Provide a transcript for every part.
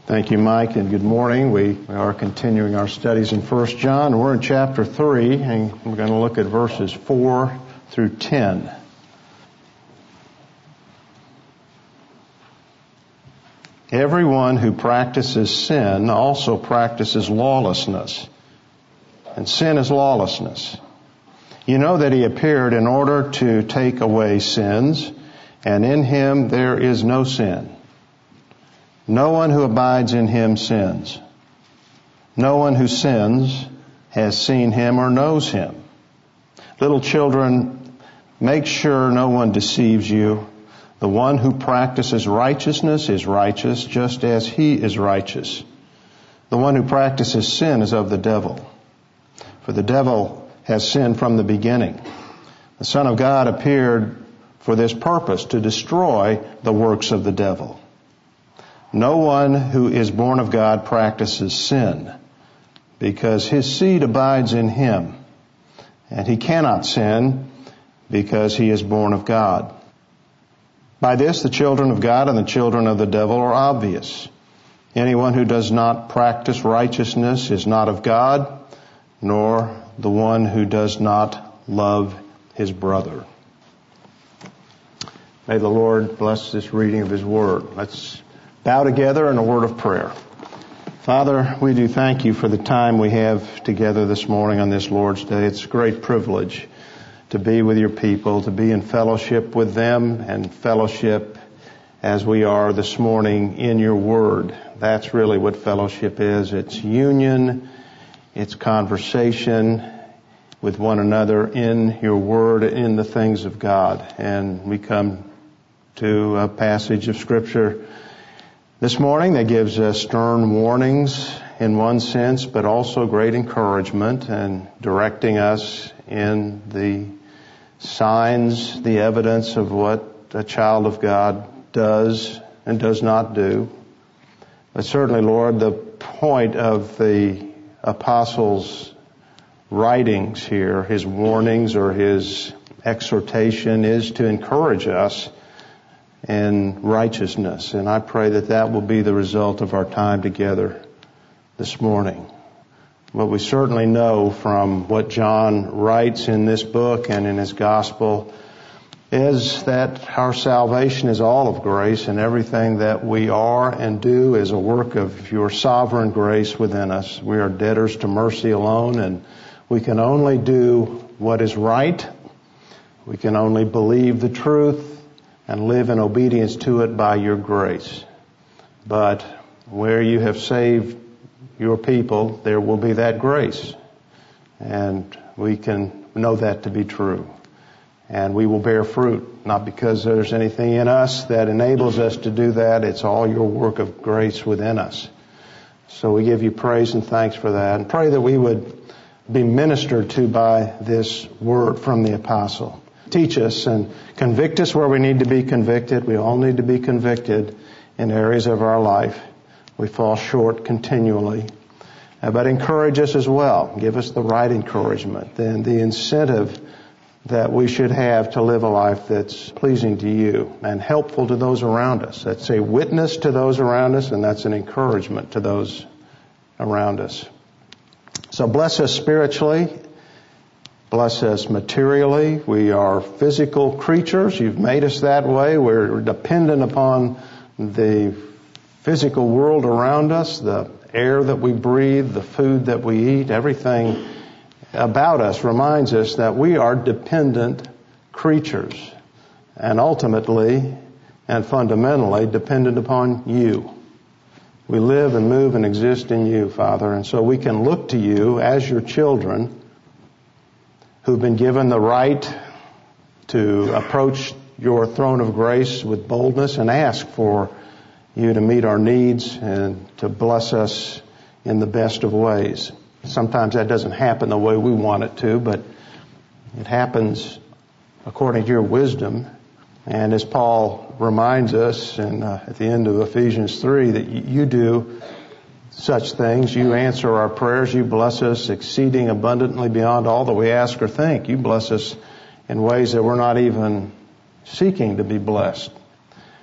Thank you, Mike, and good morning. We are continuing our studies in 1 John. We're in chapter 3, and we're going to look at verses 4 through 10. Everyone who practices sin also practices lawlessness, and sin is lawlessness. You know that he appeared in order to take away sins, and in him there is no sin. No one who abides in him sins. No one who sins has seen him or knows him. Little children, make sure no one deceives you. The one who practices righteousness is righteous, just as he is righteous. The one who practices sin is of the devil, for the devil has sinned from the beginning. The Son of God appeared for this purpose, to destroy the works of the devil. No one who is born of God practices sin, because his seed abides in him, and he cannot sin because he is born of God. By this the children of God and the children of the devil are obvious. Anyone who does not practice righteousness is not of God, nor the one who does not love his brother. May the Lord bless this reading of his word. Let's bow together in a word of prayer. Father, we do thank you for the time we have together this morning on this Lord's Day. It's a great privilege to be with your people, to be in fellowship with them and fellowship as we are this morning in your word. That's really what fellowship is. It's union, it's conversation with one another in your word, in the things of God. And we come to a passage of Scripture this morning that gives us stern warnings in one sense, but also great encouragement and directing us in the signs, the evidence of what a child of God does and does not do. But certainly, Lord, the point of the apostles' writings here, his warnings or his exhortation, is to encourage us in righteousness. And I pray that that will be the result of our time together this morning. What we certainly know from what John writes in this book and in his gospel is that our salvation is all of grace, and everything that we are and do is a work of your sovereign grace within us. We are debtors to mercy alone, and we can only do what is right. We can only believe the truth and live in obedience to it by your grace. But where you have saved your people, there will be that grace. And we can know that to be true. And we will bear fruit, not because there's anything in us that enables us to do that. It's all your work of grace within us. So we give you praise and thanks for that, and pray that we would be ministered to by this word from the apostle. Teach us and convict us where we need to be convicted. We all need to be convicted in areas of our life. We fall short continually. But encourage us as well. Give us the right encouragement and the incentive that we should have to live a life that's pleasing to you and helpful to those around us. That's a witness to those around us, and that's an encouragement to those around us. So bless us spiritually. Bless us materially. We are physical creatures. You've made us that way. We're dependent upon the physical world around us, the air that we breathe, the food that we eat. Everything about us reminds us that we are dependent creatures, and ultimately and fundamentally dependent upon you. We live and move and exist in you, Father, and so we can look to you as your children who've been given the right to approach your throne of grace with boldness and ask for you to meet our needs and to bless us in the best of ways. Sometimes that doesn't happen the way we want it to, but it happens according to your wisdom. And as Paul reminds us at the end of Ephesians 3, that you do such things. You answer our prayers. You bless us exceeding abundantly beyond all that we ask or think. You bless us in ways that we're not even seeking to be blessed.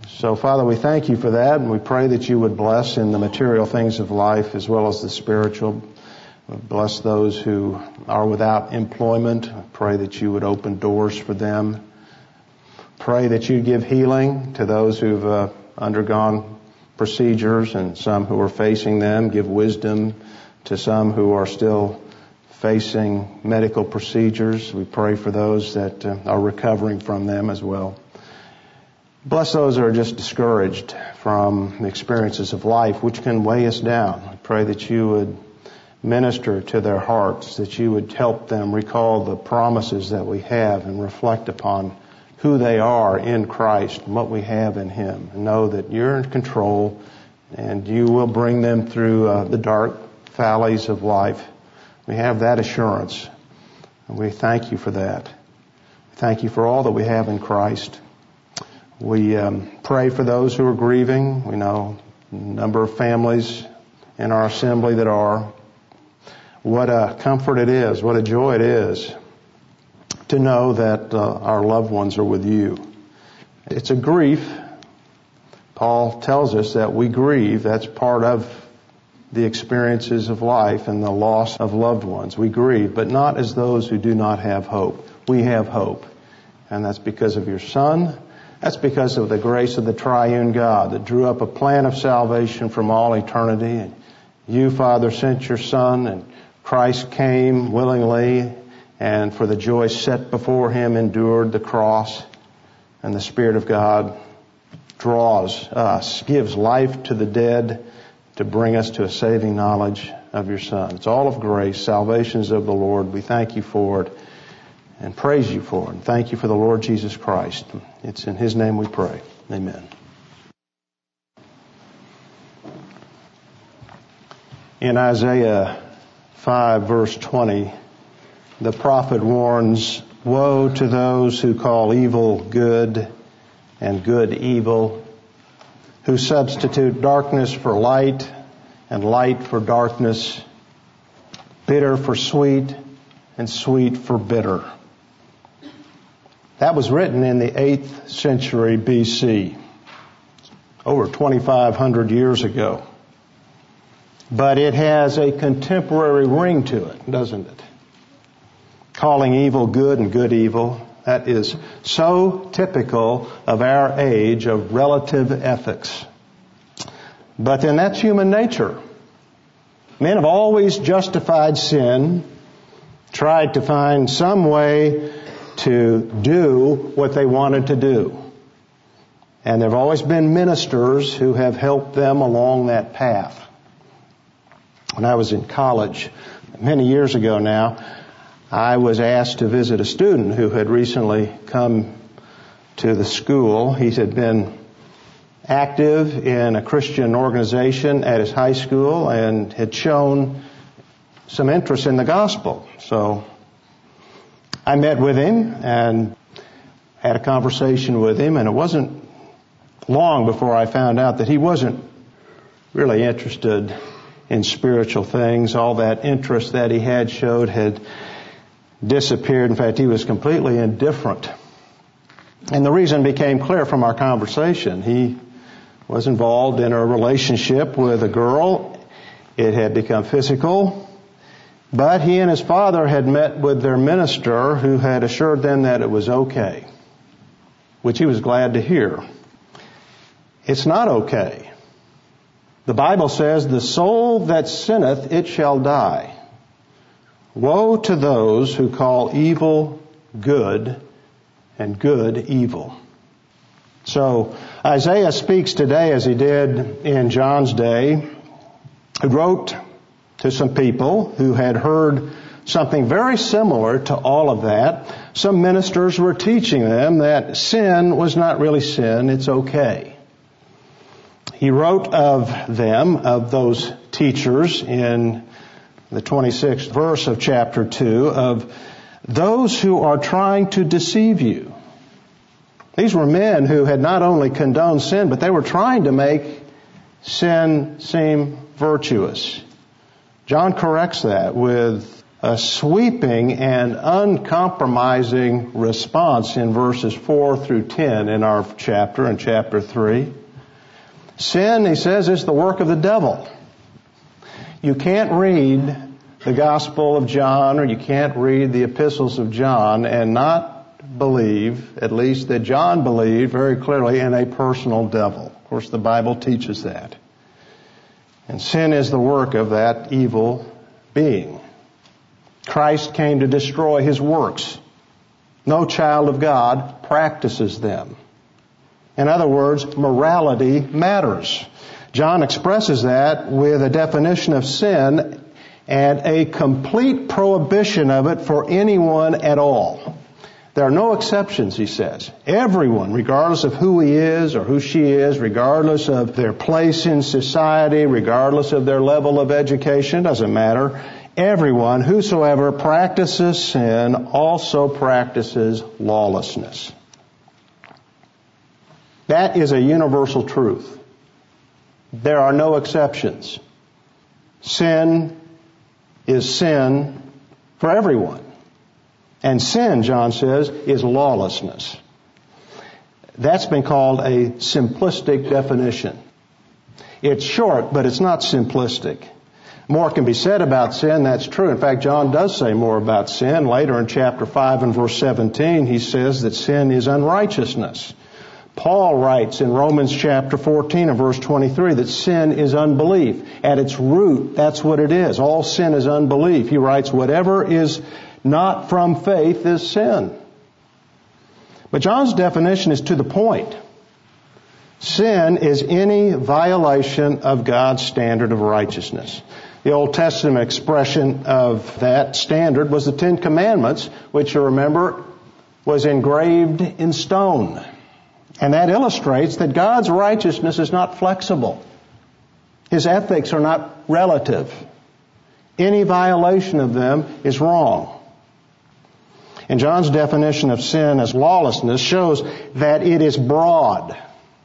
So, Father, we thank you for that, and we pray that you would bless in the material things of life as well as the spiritual. Bless those who are without employment. I pray that you would open doors for them. Pray that you give healing to those who've undergone procedures and some who are facing them. Give wisdom to some who are still facing medical procedures. We pray for those that are recovering from them as well. Bless those who are just discouraged from the experiences of life, which can weigh us down. I pray that you would minister to their hearts, that you would help them recall the promises that we have and reflect upon who they are in Christ and what we have in Him. And know that you're in control and you will bring them through the dark valleys of life. We have that assurance, and we thank you for that. Thank you for all that we have in Christ. We pray for those who are grieving. We know a number of families in our assembly that are. What a comfort it is, what a joy it is to know that our loved ones are with you. It's a grief. Paul tells us that we grieve. That's part of the experiences of life and the loss of loved ones. We grieve, but not as those who do not have hope. We have hope. And that's because of your Son. That's because of the grace of the triune God that drew up a plan of salvation from all eternity. And you, Father, sent your Son, and Christ came willingly, and for the joy set before Him endured the cross. And the Spirit of God draws us, gives life to the dead to bring us to a saving knowledge of your Son. It's all of grace. Salvation is of the Lord. We thank you for it and praise you for it. And thank you for the Lord Jesus Christ. It's in His name we pray. Amen. In Isaiah 5 verse 20, the prophet warns, "Woe to those who call evil good and good evil, who substitute darkness for light and light for darkness, bitter for sweet and sweet for bitter." That was written in the 8th century BC, over 2,500 years ago. But it has a contemporary ring to it, doesn't it? Calling evil good and good evil. That is so typical of our age of relative ethics. But then that's human nature. Men have always justified sin, tried to find some way to do what they wanted to do. And there have always been ministers who have helped them along that path. When I was in college, many years ago now, I was asked to visit a student who had recently come to the school. He had been active in a Christian organization at his high school and had shown some interest in the gospel. So I met with him and had a conversation with him, and it wasn't long before I found out that he wasn't really interested in spiritual things. All that interest that he had showed had disappeared. In fact, he was completely indifferent. And the reason became clear from our conversation. He was involved in a relationship with a girl. It had become physical. But he and his father had met with their minister, who had assured them that it was okay, which he was glad to hear. It's not okay. The Bible says, "The soul that sinneth, it shall die." Woe to those who call evil good and good evil. So Isaiah speaks today, as he did in John's day. He wrote to some people who had heard something very similar to all of that. Some ministers were teaching them that sin was not really sin, it's okay. He wrote of them, of those teachers, in the 26th verse of chapter 2, of those who are trying to deceive you. These were men who had not only condoned sin, but they were trying to make sin seem virtuous. John corrects that with a sweeping and uncompromising response in verses 4 through 10 in our chapter, in chapter 3. Sin, he says, is the work of the devil. You can't read the Gospel of John or you can't read the epistles of John and not believe, at least that John believed very clearly, in a personal devil. Of course, the Bible teaches that. And sin is the work of that evil being. Christ came to destroy his works. No child of God practices them. In other words, morality matters. John expresses that with a definition of sin and a complete prohibition of it for anyone at all. There are no exceptions, he says. Everyone, regardless of who he is or who she is, regardless of their place in society, regardless of their level of education, doesn't matter. Everyone, whosoever practices sin, also practices lawlessness. That is a universal truth. There are no exceptions. Sin is sin for everyone. And sin, John says, is lawlessness. That's been called a simplistic definition. It's short, but it's not simplistic. More can be said about sin, that's true. In fact, John does say more about sin. Later in chapter 5 and verse 17, he says that sin is unrighteousness. Paul writes in Romans chapter 14 and verse 23 that sin is unbelief. At its root, that's what it is. All sin is unbelief. He writes, whatever is not from faith is sin. But John's definition is to the point. Sin is any violation of God's standard of righteousness. The Old Testament expression of that standard was the Ten Commandments, which you remember was engraved in stone. And that illustrates that God's righteousness is not flexible. His ethics are not relative. Any violation of them is wrong. And John's definition of sin as lawlessness shows that it is broad.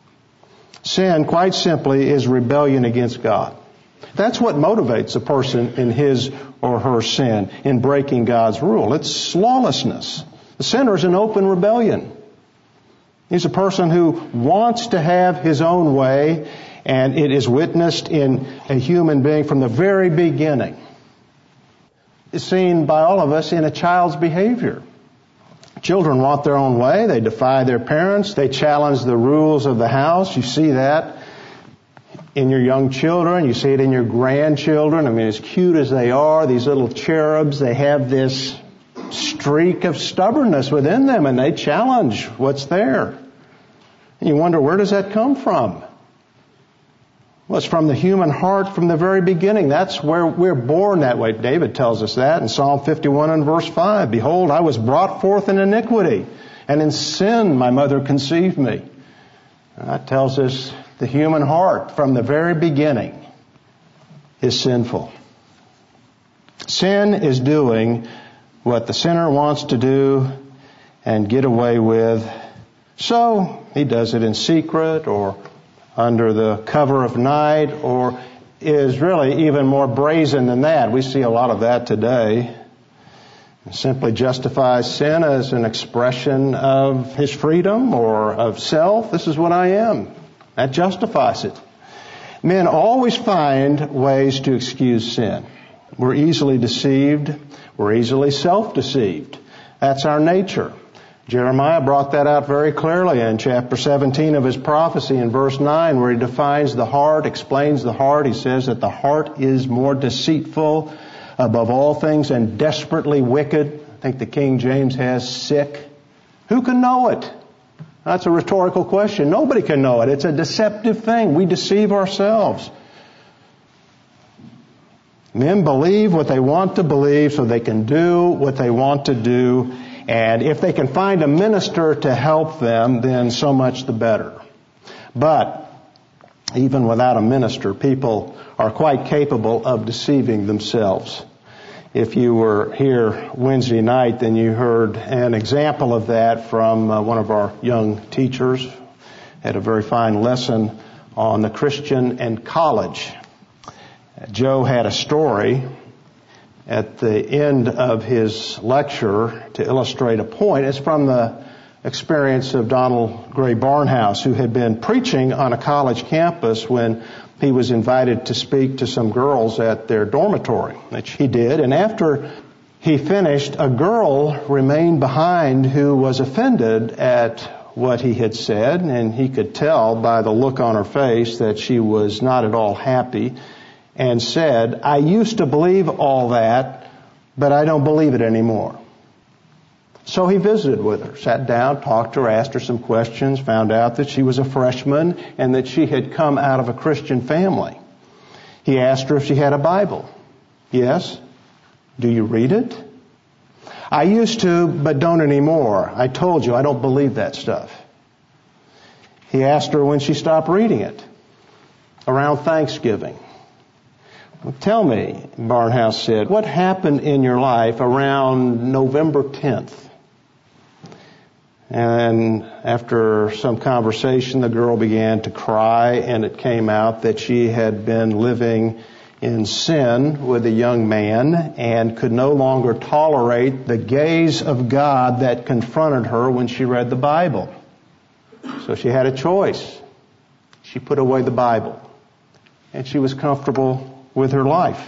Sin, quite simply, is rebellion against God. That's what motivates a person in his or her sin, in breaking God's rule. It's lawlessness. The sinner is in open rebellion. He's a person who wants to have his own way, and it is witnessed in a human being from the very beginning. It's seen by all of us in a child's behavior. Children want their own way. They defy their parents. They challenge the rules of the house. You see that in your young children. You see it in your grandchildren. I mean, as cute as they are, these little cherubs, they have this streak of stubbornness within them, and they challenge what's there. And you wonder, where does that come from? Well, it's from the human heart from the very beginning. That's where we're born that way. David tells us that in Psalm 51 and verse 5. Behold, I was brought forth in iniquity, and in sin my mother conceived me. And that tells us the human heart from the very beginning is sinful. Sin is doing what the sinner wants to do and get away with. So he does it in secret or under the cover of night, or is really even more brazen than that. We see a lot of that today. It simply justifies sin as an expression of his freedom or of self. This is what I am. That justifies it. Men always find ways to excuse sin. We're easily deceived. We're easily self-deceived. That's our nature. Jeremiah brought that out very clearly in chapter 17 of his prophecy in verse 9, where he defines the heart, explains the heart. He says that the heart is more deceitful above all things and desperately wicked. I think the King James has sick. Who can know it? That's a rhetorical question. Nobody can know it. It's a deceptive thing. We deceive ourselves. Men believe what they want to believe so they can do what they want to do. And if they can find a minister to help them, then so much the better. But even without a minister, people are quite capable of deceiving themselves. If you were here Wednesday night, then you heard an example of that from one of our young teachers. Had a very fine lesson on the Christian and college. Joe had a story at the end of his lecture to illustrate a point. It's from the experience of Donald Gray Barnhouse, who had been preaching on a college campus when he was invited to speak to some girls at their dormitory, which he did. And after he finished, a girl remained behind who was offended at what he had said, and he could tell by the look on her face that she was not at all happy, and said, "I used to believe all that, but I don't believe it anymore." So he visited with her, sat down, talked to her, asked her some questions, found out that she was a freshman and that she had come out of a Christian family. He asked her if she had a Bible. "Yes." "Do you read it?" "I used to, but don't anymore. I told you, I don't believe that stuff." He asked her when she stopped reading it. "Around Thanksgiving." "Well, tell me," Barnhouse said, "what happened in your life around November 10th? And after some conversation, the girl began to cry, and it came out that she had been living in sin with a young man and could no longer tolerate the gaze of God that confronted her when she read the Bible. So she had a choice. She put away the Bible, and she was comfortable with her life.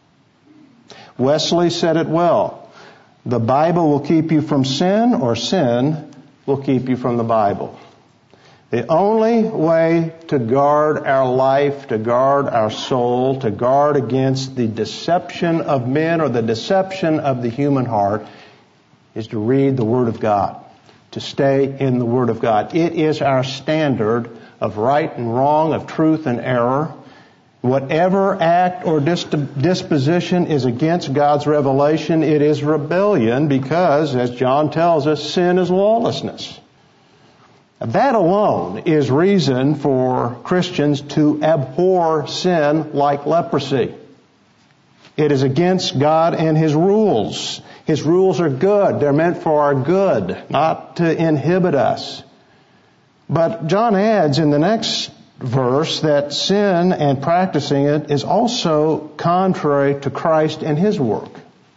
Wesley said it well. The Bible will keep you from sin, or sin will keep you from the Bible. The only way to guard our life, to guard our soul, to guard against the deception of men or the deception of the human heart is to read the Word of God, to stay in the Word of God. It is our standard of right and wrong, of truth and error. Whatever act or disposition is against God's revelation, it is rebellion because, as John tells us, sin is lawlessness. That alone is reason for Christians to abhor sin like leprosy. It is against God and His rules. His rules are good. They're meant for our good, not to inhibit us. But John adds in the next verse that sin and practicing it is also contrary to Christ and His work.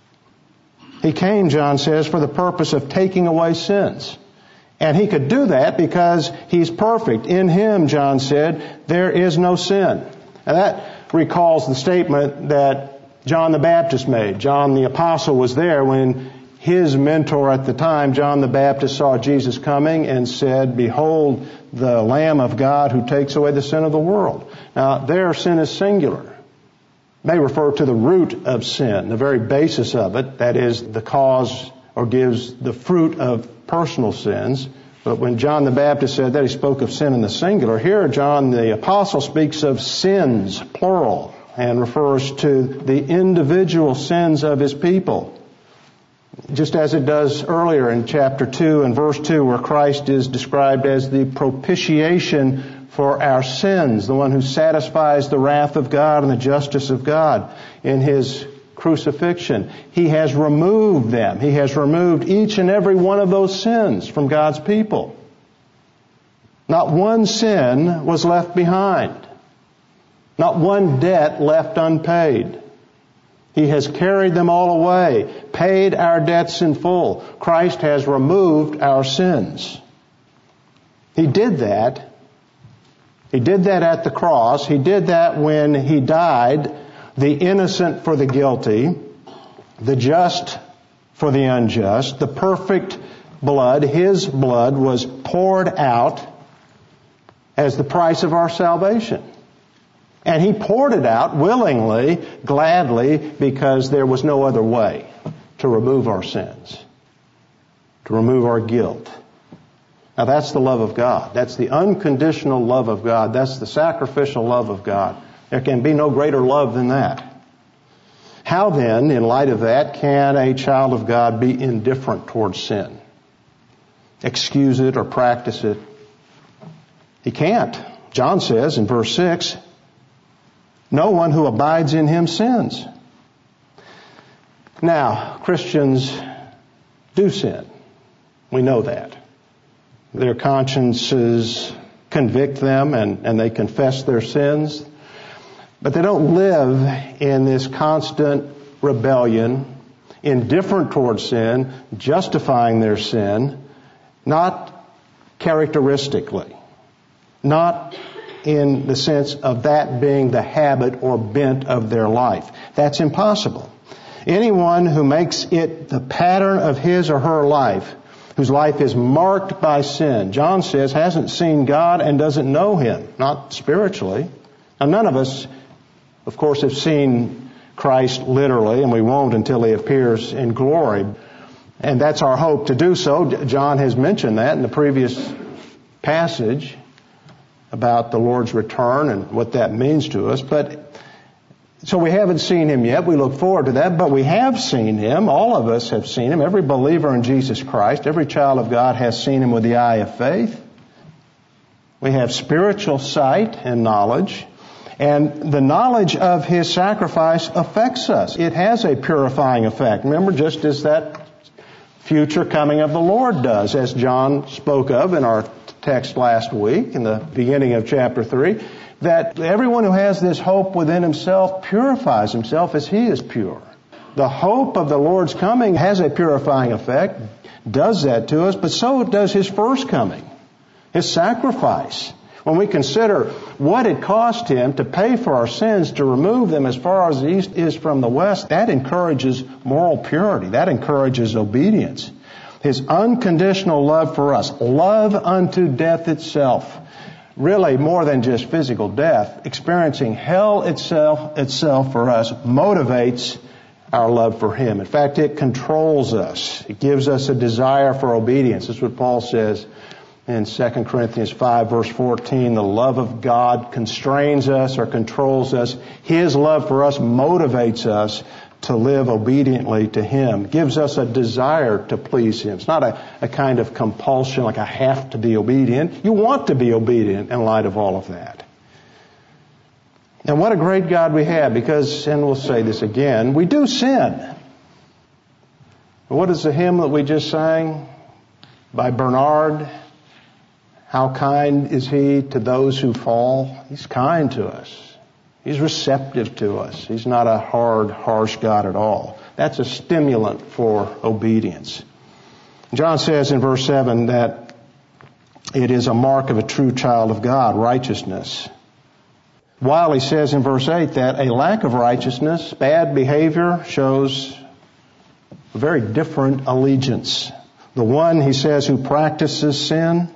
He came, John says, for the purpose of taking away sins. And He could do that because He's perfect. In Him, John said, there is no sin. And that recalls the statement that John the Baptist made. John the Apostle was there when his mentor at the time, John the Baptist, saw Jesus coming and said, "Behold, the Lamb of God who takes away the sin of the world." Now, there sin is singular. It may refer to the root of sin, the very basis of it, that is the cause or gives the fruit of personal sins. But when John the Baptist said that, he spoke of sin in the singular. Here, John the Apostle speaks of sins, plural, and refers to the individual sins of his people. Just as it does earlier in chapter 2 and verse 2, where Christ is described as the propitiation for our sins, the one who satisfies the wrath of God and the justice of God in His crucifixion. He has removed them. He has removed each and every one of those sins from God's people. Not one sin was left behind. Not one debt left unpaid. He has carried them all away, paid our debts in full. Christ has removed our sins. He did that. He did that at the cross. He did that when He died, the innocent for the guilty, the just for the unjust, the perfect blood. His blood was poured out as the price of our salvation. And He poured it out willingly, gladly, because there was no other way to remove our sins, to remove our guilt. Now that's the love of God. That's the unconditional love of God. That's the sacrificial love of God. There can be no greater love than that. How then, in light of that, can a child of God be indifferent towards sin? Excuse it or practice it? He can't. John says in verse 6, no one who abides in Him sins. Now, Christians do sin. We know that. Their consciences convict them and they confess their sins. But they don't live in this constant rebellion, indifferent towards sin, justifying their sin, not characteristically, not in the sense of that being the habit or bent of their life. That's impossible. Anyone who makes it the pattern of his or her life, whose life is marked by sin, John says, hasn't seen God and doesn't know Him, not spiritually. Now, none of us, of course, have seen Christ literally, and we won't until He appears in glory. And that's our hope to do so. John has mentioned that in the previous passage about the Lord's return and what that means to us. So we haven't seen Him yet. We look forward to that, but we have seen Him. All of us have seen Him. Every believer in Jesus Christ, every child of God has seen Him with the eye of faith. We have spiritual sight and knowledge. And the knowledge of His sacrifice affects us. It has a purifying effect. Remember, just as that future coming of the Lord does, as John spoke of in our text last week in the beginning of chapter 3, that everyone who has this hope within himself purifies himself as he is pure. The hope of the Lord's coming has a purifying effect, does that to us, but so does His first coming, His sacrifice. When we consider what it cost Him to pay for our sins, to remove them as far as the east is from the west, that encourages moral purity. That encourages obedience. His unconditional love for us, love unto death itself, really more than just physical death, experiencing hell itself for us motivates our love for Him. In fact, it controls us. It gives us a desire for obedience. That's what Paul says in 2 Corinthians 5 verse 14. The love of God constrains us or controls us. His love for us motivates us to live obediently to Him. Gives us a desire to please Him. It's not a kind of compulsion like I have to be obedient. You want to be obedient in light of all of that. And what a great God we have, because, and we'll say this again, we do sin. What is the hymn that we just sang by Bernard? How kind is He to those who fall? He's kind to us. He's receptive to us. He's not a hard, harsh God at all. That's a stimulant for obedience. John says in verse 7 that it is a mark of a true child of God, righteousness. While he says in verse 8 that a lack of righteousness, bad behavior, shows a very different allegiance. The one, he says, who practices sin,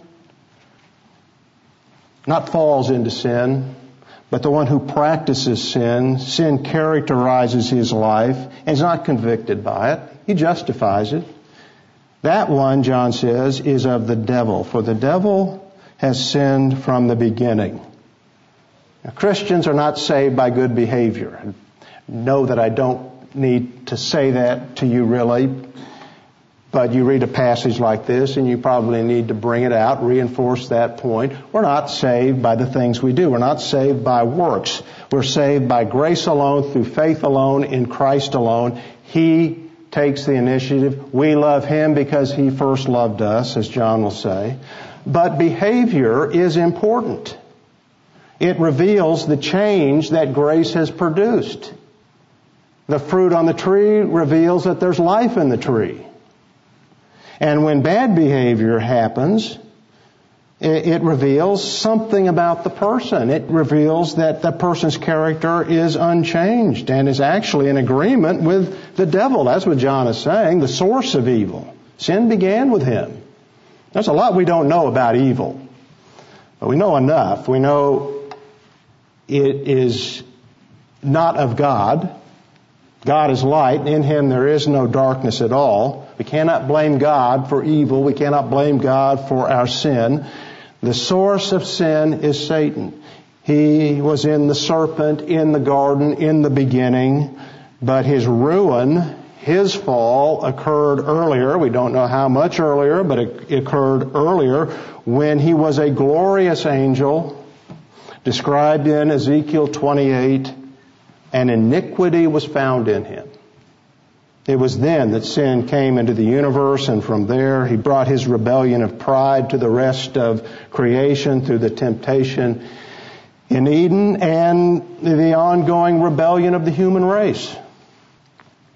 not falls into sin, but the one who practices sin, sin characterizes his life and is not convicted by it. He justifies it. That one, John says, is of the devil, for the devil has sinned from the beginning. Now, Christians are not saved by good behavior. Know that I don't need to say that to you really, but you read a passage like this and you probably need to bring it out, reinforce that point. We're not saved by the things we do. We're not saved by works. We're saved by grace alone, through faith alone, in Christ alone. He takes the initiative. We love Him because He first loved us, as John will say. But behavior is important. It reveals the change that grace has produced. The fruit on the tree reveals that there's life in the tree. And when bad behavior happens, it reveals something about the person. It reveals that the person's character is unchanged and is actually in agreement with the devil. That's what John is saying, the source of evil. Sin began with him. There's a lot we don't know about evil, but we know enough. We know it is not of God. God is light. In Him there is no darkness at all. We cannot blame God for evil. We cannot blame God for our sin. The source of sin is Satan. He was in the serpent in the garden in the beginning, but his ruin, his fall, occurred earlier. We don't know how much earlier, but it occurred earlier when he was a glorious angel, described in Ezekiel 28, and iniquity was found in him. It was then that sin came into the universe, and from there He brought His rebellion of pride to the rest of creation through the temptation in Eden and the ongoing rebellion of the human race.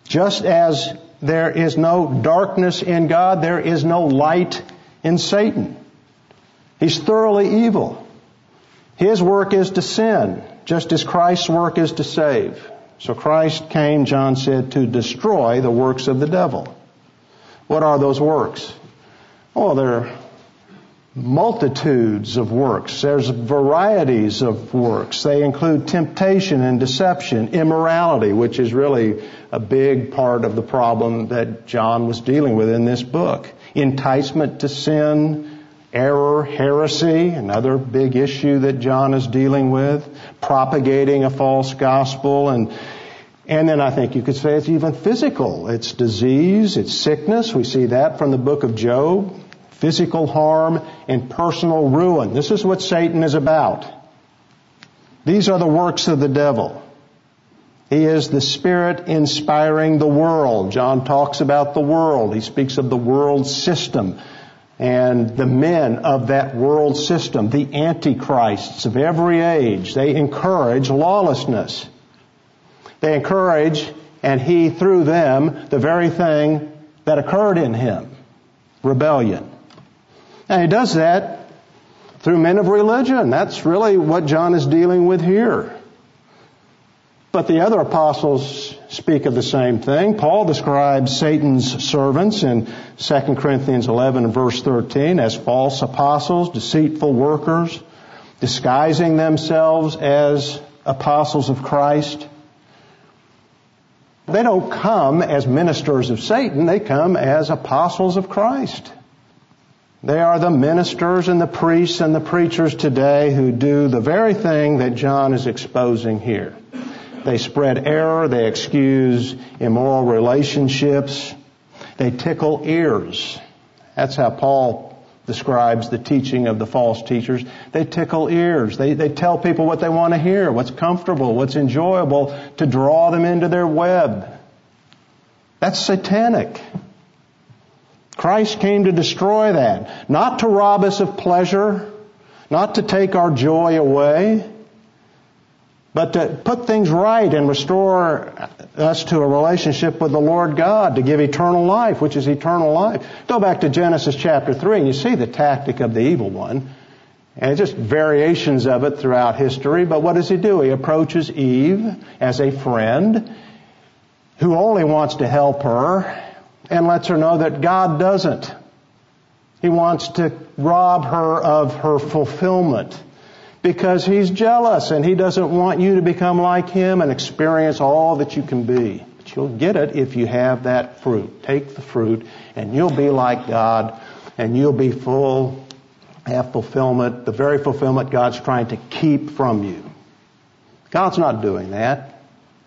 Just as there is no darkness in God, there is no light in Satan. He's thoroughly evil. His work is to sin, just as Christ's work is to save. So Christ came, John said, to destroy the works of the devil. What are those works? Oh, there are multitudes of works. There's varieties of works. They include temptation and deception, immorality, which is really a big part of the problem that John was dealing with in this book. Enticement to sin, error, heresy, another big issue that John is dealing with, propagating a false gospel, and then I think you could say it's even physical. It's disease, it's sickness. We see that from the book of Job. Physical harm and personal ruin. This is what Satan is about. These are the works of the devil. He is the spirit inspiring the world. John talks about the world. He speaks of the world system and the men of that world system, the antichrists of every age. They encourage lawlessness. They encourage, and he through them, the very thing that occurred in him, rebellion. And he does that through men of religion. That's really what John is dealing with here. But the other apostles speak of the same thing. Paul describes Satan's servants in 2 Corinthians 11 verse 13 as false apostles, deceitful workers, disguising themselves as apostles of Christ. They don't come as ministers of Satan. They come as apostles of Christ. They are the ministers and the priests and the preachers today who do the very thing that John is exposing here. They spread error. They excuse immoral relationships. They tickle ears. That's how Paul describes the teaching of the false teachers. They tickle ears. They tell people what they want to hear, what's comfortable, what's enjoyable, to draw them into their web. That's satanic. Christ came to destroy that, not to rob us of pleasure, not to take our joy away, but to put things right and restore us to a relationship with the Lord God, to give eternal life, which is eternal life. Go back to Genesis chapter 3 and you see the tactic of the evil one. And it's just variations of it throughout history. But what does he do? He approaches Eve as a friend who only wants to help her and lets her know that God doesn't. He wants to rob her of her fulfillment because he's jealous and he doesn't want you to become like him and experience all that you can be. But you'll get it if you have that fruit. Take the fruit and you'll be like God and you'll be full, have fulfillment, the very fulfillment God's trying to keep from you. God's not doing that.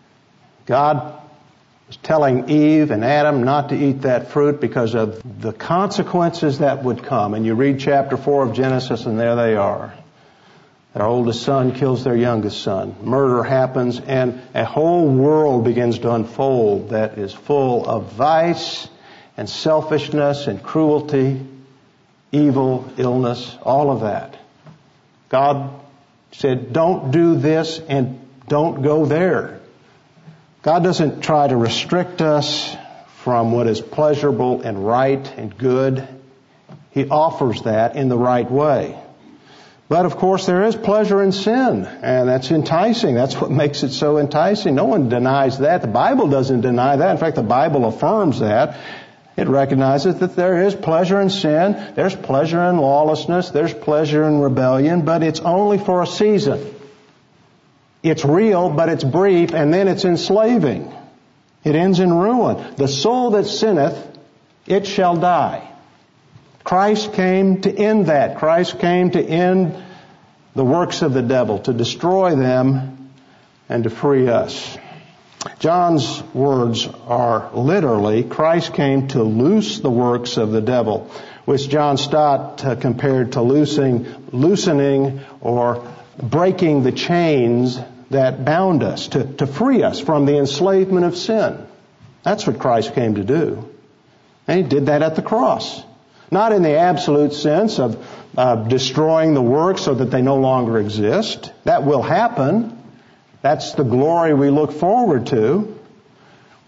God was telling Eve and Adam not to eat that fruit because of the consequences that would come. And you read chapter 4 of Genesis and there they are. Their oldest son kills their youngest son. Murder happens and a whole world begins to unfold that is full of vice and selfishness and cruelty, evil, illness, all of that. God said, don't do this and don't go there. God doesn't try to restrict us from what is pleasurable and right and good. He offers that in the right way. But of course there is pleasure in sin, and that's enticing. That's what makes it so enticing. No one denies that. The Bible doesn't deny that. In fact, the Bible affirms that. It recognizes that there is pleasure in sin, there's pleasure in lawlessness, there's pleasure in rebellion, but it's only for a season. It's real, but it's brief, and then it's enslaving. It ends in ruin. The soul that sinneth, it shall die. Christ came to end that. Christ came to end the works of the devil, to destroy them and to free us. John's words are literally, Christ came to loose the works of the devil, which John Stott compared to loosening or breaking the chains that bound us, to free us from the enslavement of sin. That's what Christ came to do. And he did that at the cross. Not in the absolute sense of destroying the works so that they no longer exist. That will happen. That's the glory we look forward to.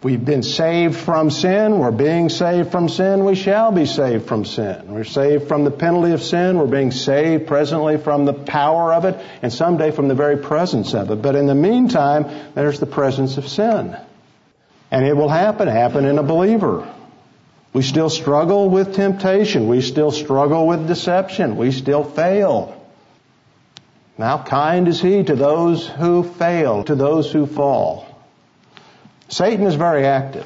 We've been saved from sin. We're being saved from sin. We shall be saved from sin. We're saved from the penalty of sin. We're being saved presently from the power of it, and someday from the very presence of it. But in the meantime, there's the presence of sin. And it will happen in a believer. We still struggle with temptation. We still struggle with deception. We still fail. How kind is He to those who fail, to those who fall. Satan is very active.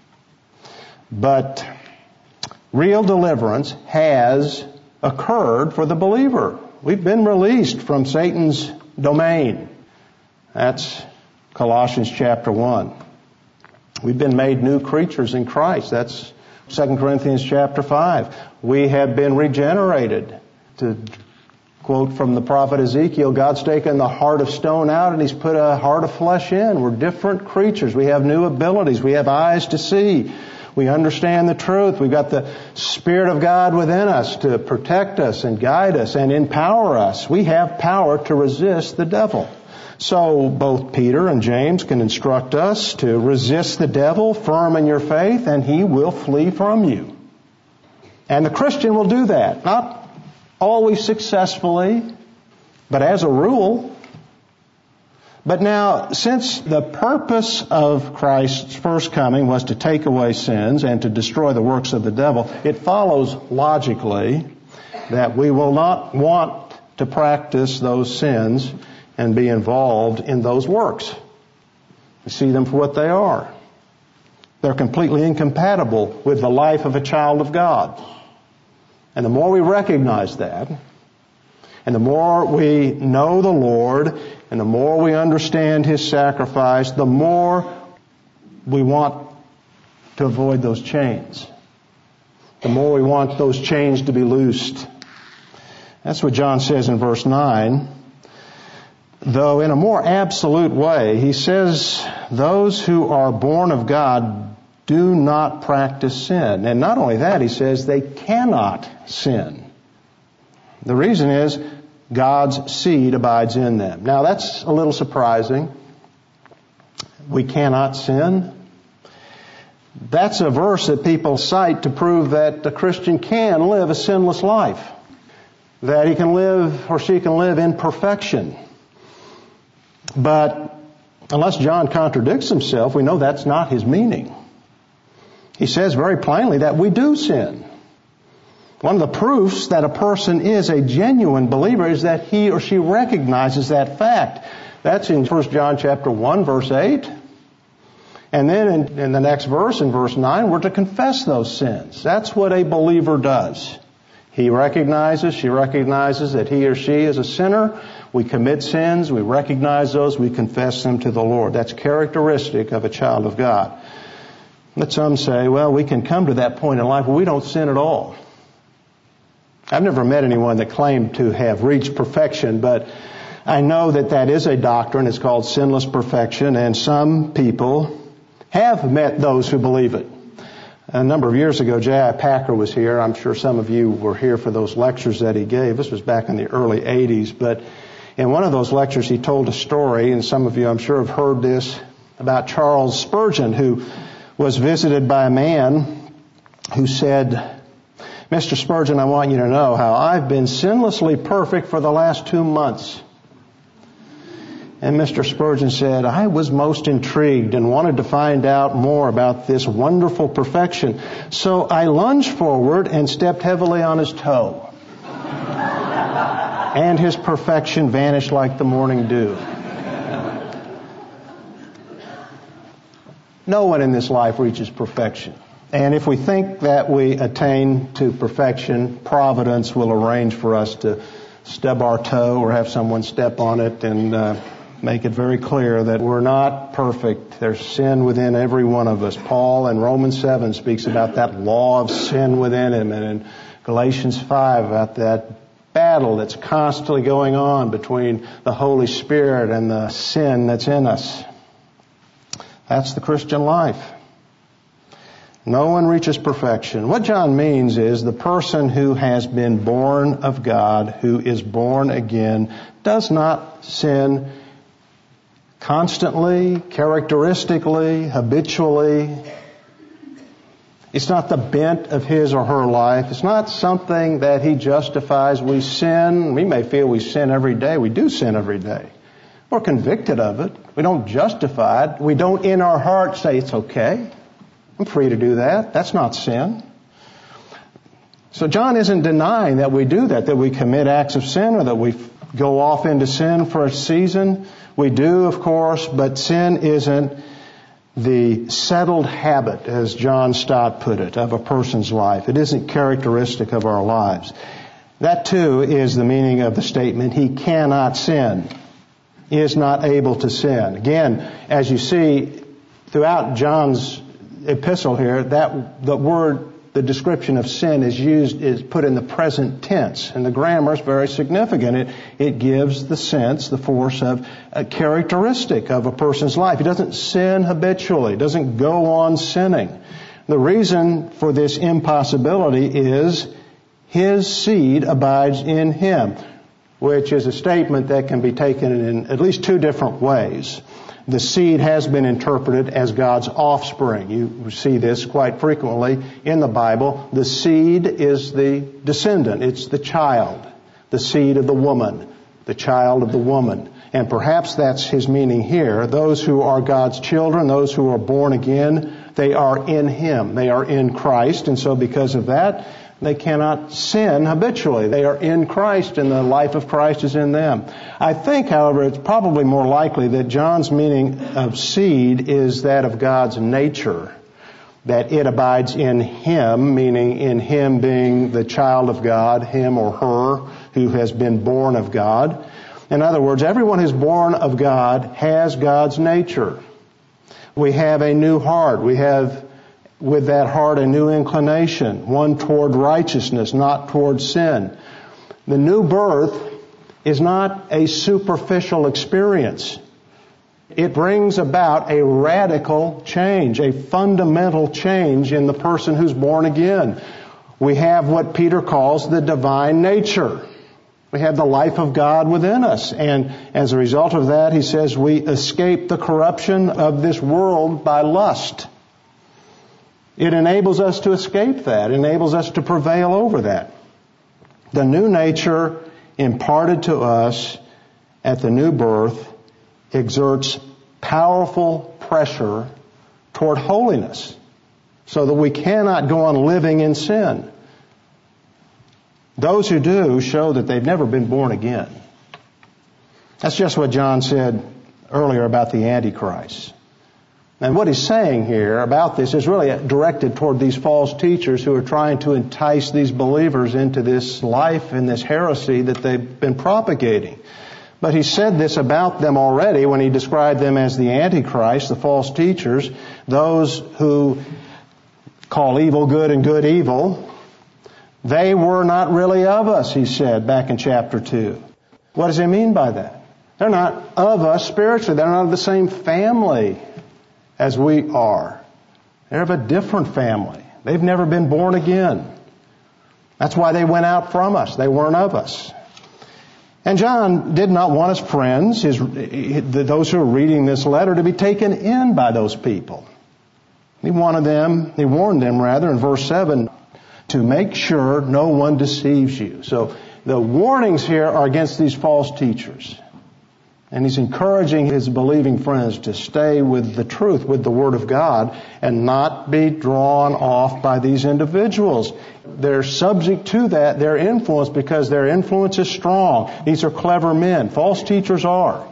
But real deliverance has occurred for the believer. We've been released from Satan's domain. That's Colossians chapter 1. We've been made new creatures in Christ. That's 2 Corinthians chapter 5. We have been regenerated. To quote from the prophet Ezekiel, God's taken the heart of stone out and He's put a heart of flesh in. We're different creatures. We have new abilities. We have eyes to see. We understand the truth. We've got the Spirit of God within us to protect us and guide us and empower us. We have power to resist the devil. So both Peter and James can instruct us to resist the devil, firm in your faith, and he will flee from you. And the Christian will do that. Not always successfully, but as a rule. But now, since the purpose of Christ's first coming was to take away sins and to destroy the works of the devil, it follows logically that we will not want to practice those sins and be involved in those works. We see them for what they are. They're completely incompatible with the life of a child of God. And the more we recognize that, and the more we know the Lord, and the more we understand His sacrifice, the more we want to avoid those chains. The more we want those chains to be loosed. That's what John says in verse 9. Though in a more absolute way, he says, those who are born of God do not practice sin. And not only that, he says they cannot sin. The reason is God's seed abides in them. Now that's a little surprising. We cannot sin. That's a verse that people cite to prove that a Christian can live a sinless life. That he can live or she can live in perfection. But unless John contradicts himself, we know that's not his meaning. He says very plainly that we do sin. One of the proofs that a person is a genuine believer is that he or she recognizes that fact. That's in 1 John chapter 1, verse 8. And then in the next verse, in verse 9, we're to confess those sins. That's what a believer does. He recognizes, she recognizes that he or she is a sinner. We commit sins, we recognize those, we confess them to the Lord. That's characteristic of a child of God. But some say, well, we can come to that point in life where we don't sin at all. I've never met anyone that claimed to have reached perfection, but I know that that is a doctrine. It's called sinless perfection, and some people have met those who believe it. A number of years ago, J.I. Packer was here. I'm sure some of you were here for those lectures that he gave. This was back in the early 80s, but in one of those lectures he told a story, and some of you I'm sure have heard this, about Charles Spurgeon, who was visited by a man who said, Mr. Spurgeon, I want you to know how I've been sinlessly perfect for the last 2 months. And Mr. Spurgeon said, I was most intrigued and wanted to find out more about this wonderful perfection. So I lunged forward and stepped heavily on his toe. And his perfection vanished like the morning dew. No one in this life reaches perfection. And if we think that we attain to perfection, providence will arrange for us to stub our toe or have someone step on it and make it very clear that we're not perfect. There's sin within every one of us. Paul in Romans 7 speaks about that law of sin within him, and in Galatians 5 about that battle that's constantly going on between the Holy Spirit and the sin that's in us. That's the Christian life. No one reaches perfection. What John means is the person who has been born of God, who is born again, does not sin constantly, characteristically, habitually. It's not the bent of his or her life. It's not something that he justifies. We sin. We may feel we sin every day. We do sin every day. We're convicted of it. We don't justify it. We don't in our heart say, it's okay. I'm free to do that. That's not sin. So John isn't denying that we do that we commit acts of sin or that we go off into sin for a season. We do, of course, but sin isn't the settled habit, as John Stott put it, of a person's life. It isn't characteristic of our lives. That, too, is the meaning of the statement, he cannot sin. He is not able to sin. Again, as you see throughout John's epistle here, that the word, the description of sin is put in the present tense. And the grammar is very significant. It gives the sense, the force of a characteristic of a person's life. He doesn't sin habitually. He doesn't go on sinning. The reason for this impossibility is his seed abides in him, which is a statement that can be taken in at least two different ways. The seed has been interpreted as God's offspring. You see this quite frequently in the Bible. The seed is the descendant. It's the child. The seed of the woman. The child of the woman. And perhaps that's his meaning here. Those who are God's children, those who are born again, they are in him. They are in Christ. And so because of that, they cannot sin habitually. They are in Christ and the life of Christ is in them. I think, however, it's probably more likely that John's meaning of seed is that of God's nature. That it abides in him, meaning in him being the child of God, him or her who has been born of God. In other words, everyone who's born of God has God's nature. We have a new heart. We have with that heart a new inclination, one toward righteousness, not toward sin. The new birth is not a superficial experience. It brings about a radical change, a fundamental change in the person who's born again. We have what Peter calls the divine nature. We have the life of God within us. And as a result of that, he says we escape the corruption of this world by lust. It enables us to escape that. It enables us to prevail over that. The new nature imparted to us at the new birth exerts powerful pressure toward holiness so that we cannot go on living in sin. Those who do show that they've never been born again. That's just what John said earlier about the Antichrist. And what he's saying here about this is really directed toward these false teachers who are trying to entice these believers into this life and this heresy that they've been propagating. But he said this about them already when he described them as the Antichrist, the false teachers, those who call evil good and good evil. They were not really of us, he said back in chapter 2. What does he mean by that? They're not of us spiritually. They're not of the same family as we are. They're of a different family. They've never been born again. That's why they went out from us. They weren't of us. And John did not want his friends, those who are reading this letter, to be taken in by those people. He warned them in verse 7, to make sure no one deceives you. So the warnings here are against these false teachers. And he's encouraging his believing friends to stay with the truth, with the Word of God, and not be drawn off by these individuals. They're subject to that, their influence, because their influence is strong. These are clever men. False teachers are.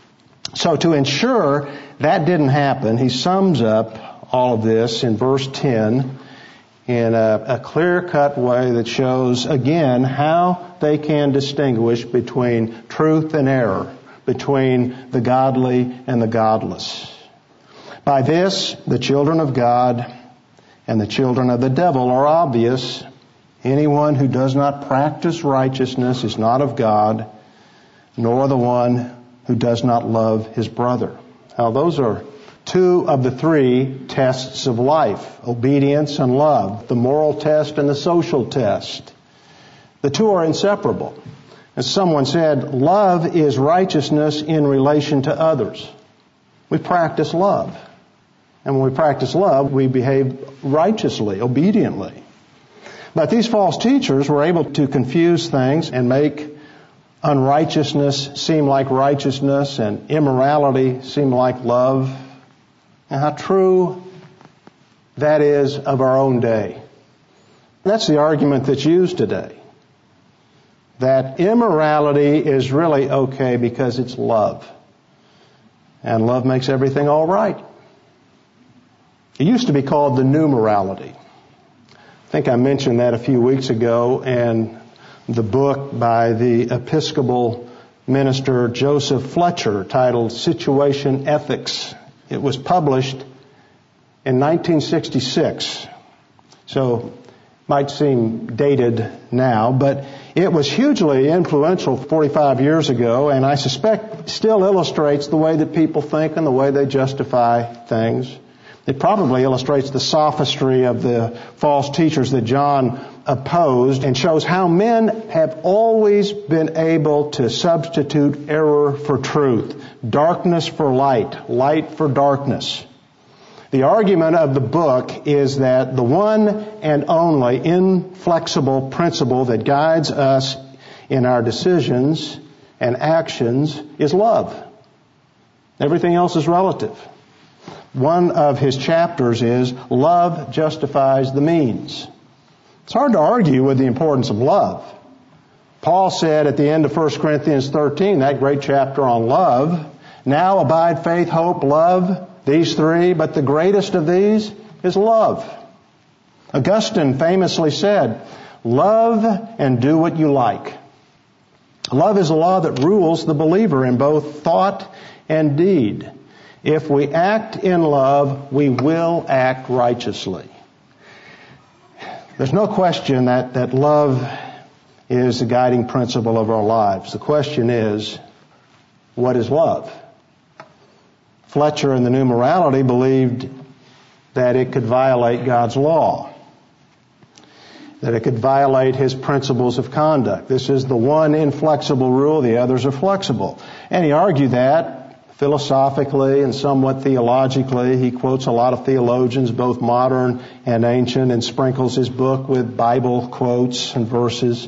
So to ensure that didn't happen, he sums up all of this in verse 10 in a clear-cut way that shows, again, how they can distinguish between truth and error, between the godly and the godless. By this, the children of God and the children of the devil are obvious. Anyone who does not practice righteousness is not of God, nor the one who does not love his brother. Now, those are two of the three tests of life, obedience and love, the moral test and the social test. The two are inseparable. As someone said, love is righteousness in relation to others. We practice love. And when we practice love, we behave righteously, obediently. But these false teachers were able to confuse things and make unrighteousness seem like righteousness and immorality seem like love. And how true that is of our own day. That's the argument that's used today. That immorality is really okay because it's love. And love makes everything all right. It used to be called the new morality. I think I mentioned that a few weeks ago, and the book by the Episcopal minister Joseph Fletcher titled Situation Ethics. It was published in 1966. So might seem dated now, but it was hugely influential 45 years ago, and I suspect still illustrates the way that people think and the way they justify things. It probably illustrates the sophistry of the false teachers that John opposed and shows how men have always been able to substitute error for truth, darkness for light, light for darkness. The argument of the book is that the one and only inflexible principle that guides us in our decisions and actions is love. Everything else is relative. One of his chapters is Love Justifies the Means. It's hard to argue with the importance of love. Paul said at the end of 1 Corinthians 13, that great chapter on love, now abide faith, hope, love, these three, but the greatest of these is love. Augustine famously said, love and do what you like. Love is a law that rules the believer in both thought and deed. If we act in love, we will act righteously. There's no question that love is the guiding principle of our lives. The question is, what is love? Fletcher in the New Morality believed that it could violate God's law, that it could violate His principles of conduct. This is the one inflexible rule, the others are flexible. And he argued that philosophically and somewhat theologically. He quotes a lot of theologians, both modern and ancient, and sprinkles his book with Bible quotes and verses.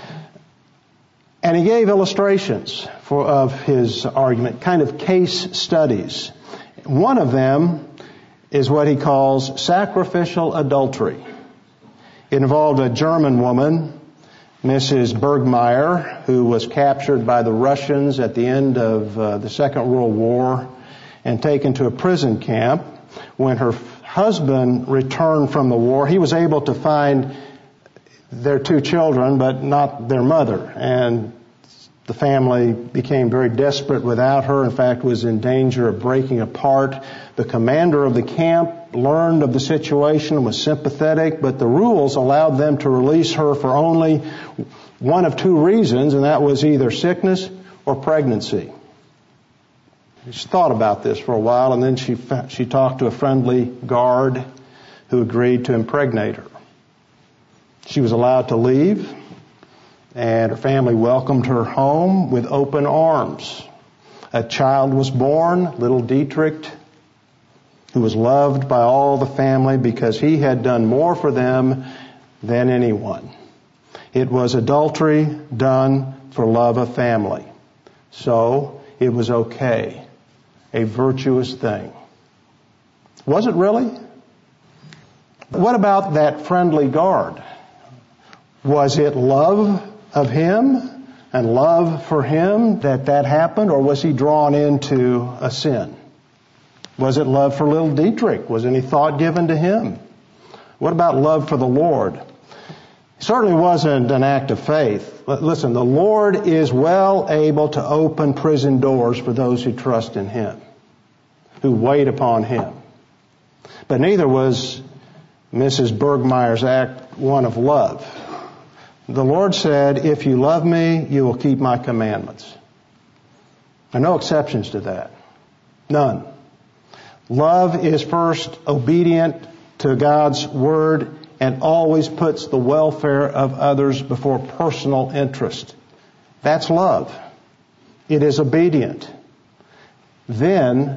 And he gave illustrations of his argument, kind of case studies. One of them is what he calls sacrificial adultery. It involved a German woman, Mrs. Bergmeyer, who was captured by the Russians at the end of the Second World War and taken to a prison camp. When her husband returned from the war, he was able to find their two children, but not their mother. And the family became very desperate without her. In fact, was in danger of breaking apart. The commander of the camp learned of the situation, was sympathetic, but the rules allowed them to release her for only one of two reasons, and that was either sickness or pregnancy. She thought about this for a while, and then she talked to a friendly guard who agreed to impregnate her. She was allowed to leave, and her family welcomed her home with open arms. A child was born, little Dietrich, who was loved by all the family because he had done more for them than anyone. It was adultery done for love of family. So it was okay, a virtuous thing. Was it really? What about that friendly guard? Was it love of him and love for him that happened, or was he drawn into a sin? Was it love for little Dietrich? Was any thought given to him? What about love for the Lord? It certainly wasn't an act of faith. Listen, the Lord is well able to open prison doors for those who trust in Him, who wait upon Him. But neither was Mrs. Bergmeyer's act one of love. The Lord said, if you love me, you will keep my commandments. There are no exceptions to that. None. Love is first obedient to God's word and always puts the welfare of others before personal interest. That's love. It is obedient. Then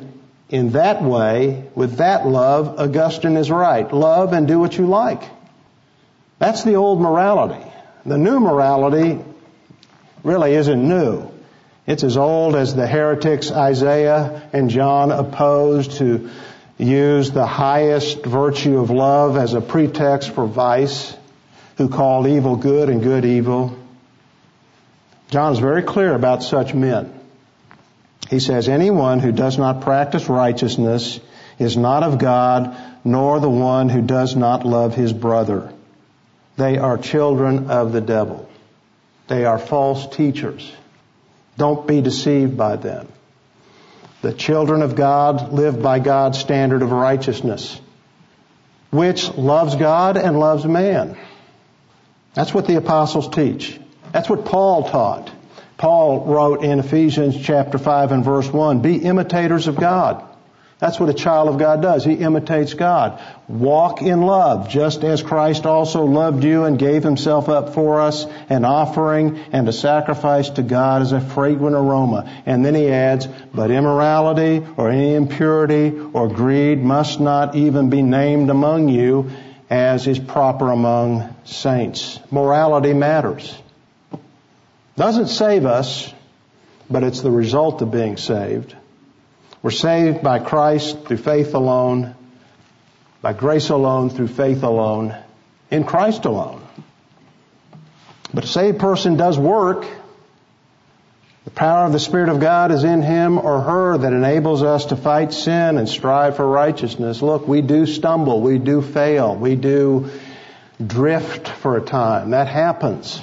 in that way, with that love, Augustine is right. Love and do what you like. That's the old morality. The new morality really isn't new. It's as old as the heretics Isaiah and John opposed, who used the highest virtue of love as a pretext for vice, who called evil good and good evil. John is very clear about such men. He says, anyone who does not practice righteousness is not of God, nor the one who does not love his brother. They are children of the devil. They are false teachers. Don't be deceived by them. The children of God live by God's standard of righteousness, which loves God and loves man. That's what the apostles teach. That's what Paul taught. Paul wrote in Ephesians chapter 5 and verse 1, be imitators of God. That's what a child of God does. He imitates God. Walk in love, just as Christ also loved you and gave himself up for us, an offering and a sacrifice to God as a fragrant aroma. And then he adds, but immorality or any impurity or greed must not even be named among you, as is proper among saints. Morality matters. Doesn't save us, but it's the result of being saved. We're saved by Christ through faith alone, by grace alone, through faith alone, in Christ alone. But a saved person does work. The power of the Spirit of God is in him or her that enables us to fight sin and strive for righteousness. Look, we do stumble, we do fail, we do drift for a time. That happens.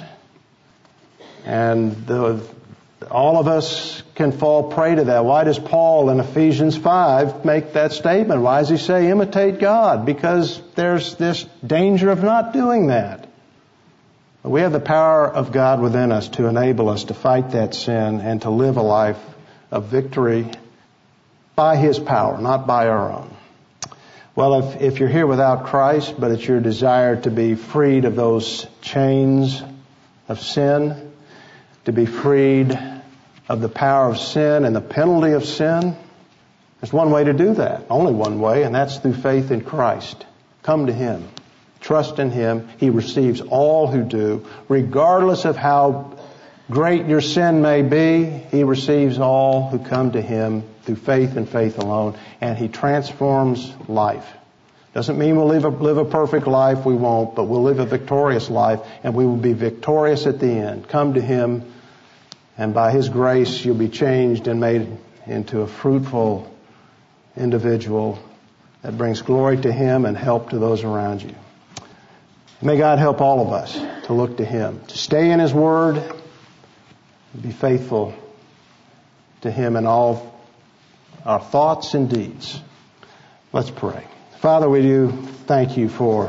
And all of us can fall prey to that. Why does Paul in Ephesians 5 make that statement? Why does he say imitate God? Because there's this danger of not doing that. We have the power of God within us to enable us to fight that sin and to live a life of victory by His power, not by our own. Well, if you're here without Christ, but it's your desire to be freed of those chains of sin, to be freed of the power of sin and the penalty of sin, there's one way to do that. Only one way, and that's through faith in Christ. Come to Him. Trust in Him. He receives all who do. Regardless of how great your sin may be, He receives all who come to Him through faith and faith alone, and He transforms life. Doesn't mean we'll live a perfect life, we won't, but we'll live a victorious life, and we will be victorious at the end. Come to Him, and by His grace you'll be changed and made into a fruitful individual that brings glory to Him and help to those around you. May God help all of us to look to Him, to stay in His Word, and be faithful to Him in all our thoughts and deeds. Let's pray. Father, we do thank You for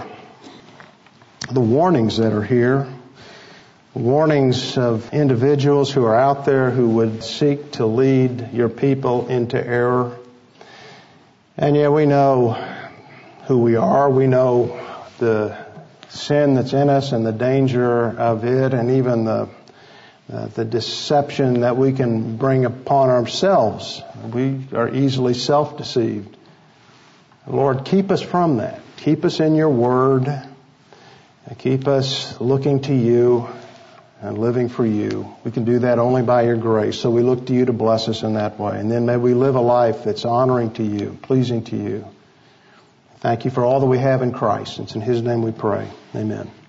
the warnings that are here, warnings of individuals who are out there who would seek to lead Your people into error. And yet we know who we are. We know the sin that's in us and the danger of it, and even the deception that we can bring upon ourselves. We are easily self-deceived. Lord, keep us from that. Keep us in Your Word. Keep us looking to You and living for You. We can do that only by Your grace. So we look to You to bless us in that way. And then may we live a life that's honoring to You, pleasing to You. Thank You for all that we have in Christ. It's in His name we pray. Amen.